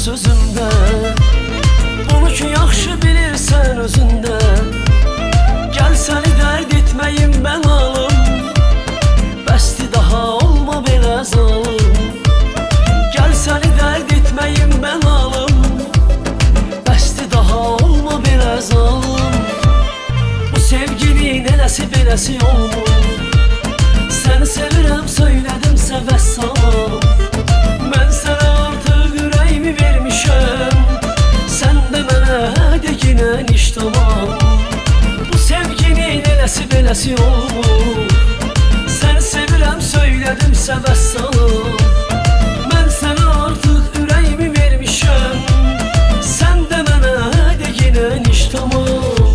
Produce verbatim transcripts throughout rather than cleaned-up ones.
sözümdə. Bunu ki yaxşı bilirsən özündə. Gəl səni dərd etməyim mən alım, bəsdi daha olma belə zalım. Gəl səni dərd etməyim mən alım, bəsdi daha olma belə zalım. Bu sevginin eləsi beləsi olmur. Səni sevirəm söylədimsə vəssalam. Mən sənə artıq ürəyimi vermişəm, sən də mənə deginən iş tamam. Bu sevginin eləsi beləsi olmur. Səni sevirəm söylədimsə vəssalam. Mən sənə artıq ürəyimi vermişəm, sən də mənə deginən iş tamam.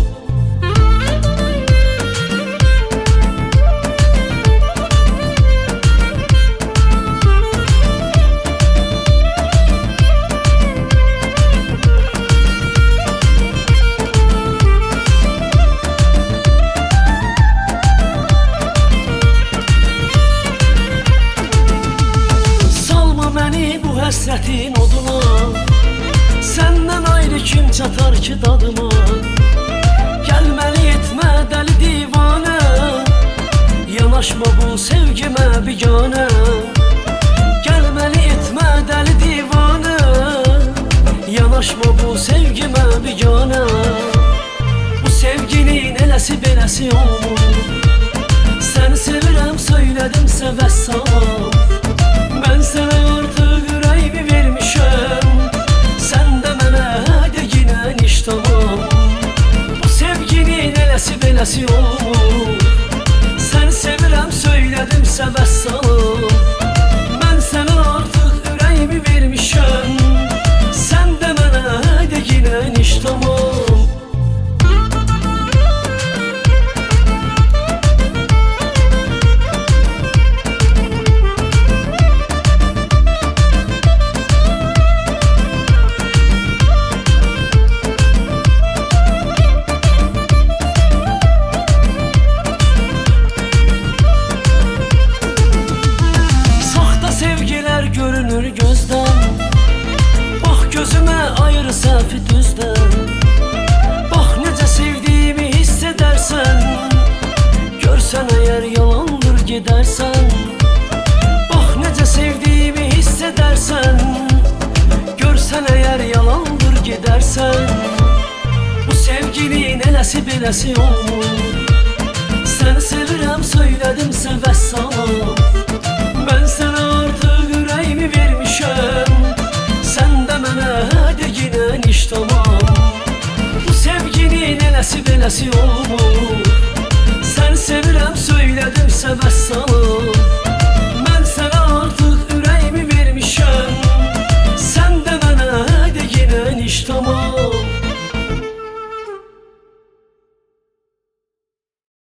Həsrətin oduna, səndən ayrı kim çatar ki dadıma. Gəlməli etmə dəli divanə, yanaşma bu sevgimə biganə. Gəlməli etmə dəli divanə, yanaşma bu sevgimə biganə. Bu sevginin eləsi beləsi olmur. Səni sevirəm söylədimsə vəssalam. Mən sənə artıq ürəyimi vermişəm, sən də mənə deginən iş tamam. Bu sevginin eləsi beləsi olmur. Səni sevirəm söylədimsə vəssalam. Mən sənə artıq ürəyimi vermişəm, sən də mənə deginən iş tamam. Görünür gözdən, bax gözümə ayır səhvi düzdən. Bax necə sevdiyimi hiss edərsən, görsən əgər yalandır gedərsən. Bax necə sevdiyimi hiss edərsən, görsən əgər yalandır gedərsən. Bu sevginin eləsi beləsi olmur. Səni sevirəm söylədimsə vəssalam. Mən sənə artıq ürəyimi vermişəm, sən də mənə deginən iş tamam. Bu sevginin eləsi beləsi olmur. Səni sevirəm söylədimsə vəssalam.